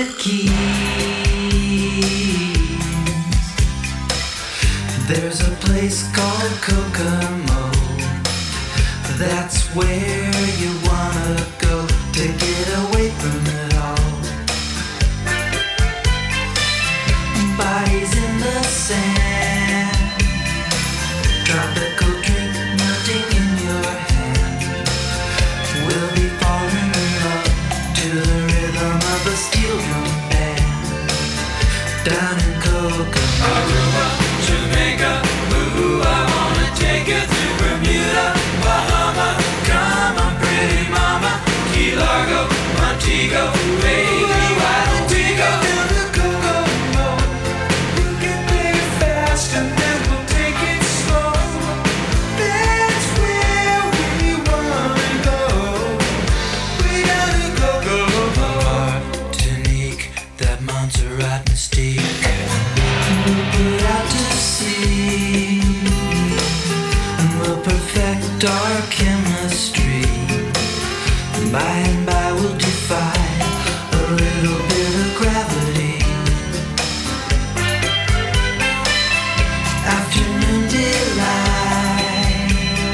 keys. There's a place called Kokomo. That's where you wanna go to get away from it all. Bodies in the sand, tropical drink melting in your hand. We'll be falling in love to the rhythm of a steel drum band. Down in Kokomo, Aruba, Jamaica, ooh, I wanna take you to Bermuda, Bahama, come on pretty mama, Key Largo, Montego, baby, why don't we go down to Kokomo? We can play it fast and then we'll take it slow. That's where we wanna go. We down to Kokomo. Martinique, that Montserrat mystique. We'll put out to sea, and we'll perfect our chemistry. By and by we'll defy a little bit of gravity. Afternoon delight,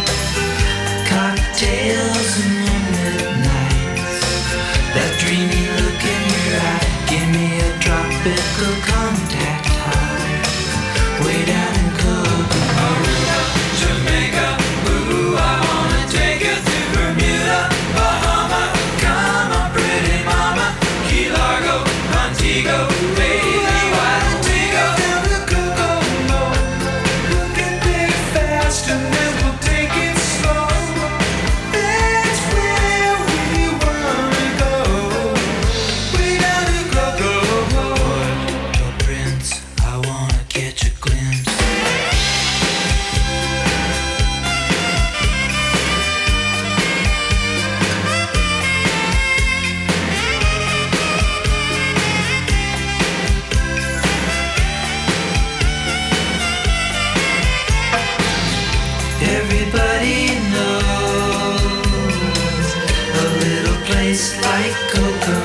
cocktails and moonlit nights. That dreamy look in your eye, give me a tropical contact high. Way down in Kokomo, Aruba, Jamaica, ooh, I wanna take you to Bermuda, Bahama, come on pretty mama, Key Largo, Montego, baby, why don't we go down to Kokomo? We can play it fast and then we'll take it slow. That's where we wanna go. We down to Kokomo. Puerto Prince, I wanna catch a glimpse. Everybody knows a little place like Kokomo.